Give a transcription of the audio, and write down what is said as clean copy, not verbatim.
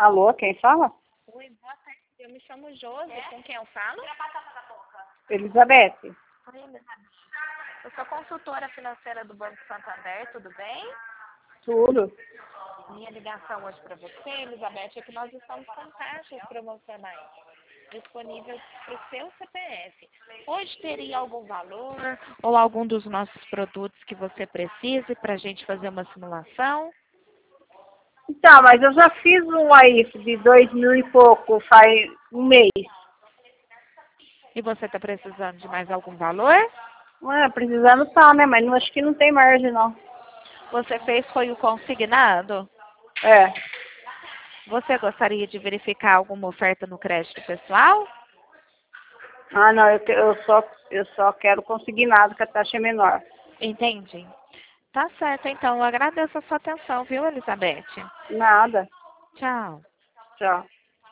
Alô, quem fala? Oi, boa tarde. Eu me chamo Josi. Com quem eu falo? Elizabeth. Oi, Elizabeth. Eu sou consultora financeira do Banco Santander, tudo bem? Tudo. Minha ligação hoje para você, Elizabeth, é que nós estamos com taxas promocionais disponíveis para o seu CPF. Hoje teria algum valor ou algum dos nossos produtos que você precise para a gente fazer uma simulação? Então, mas eu já fiz um aí de 2.000 e pouco, faz um mês. E você está precisando de mais algum valor? Precisando tá, né? Mas acho que não tem margem, não. Você fez foi o consignado? É. Você gostaria de verificar alguma oferta no crédito pessoal? Ah, não, eu só quero conseguir nada, que a taxa é menor. Entendi. Tá certo, então. Eu agradeço a sua atenção, viu, Elizabeth? Nada. Tchau. Tchau.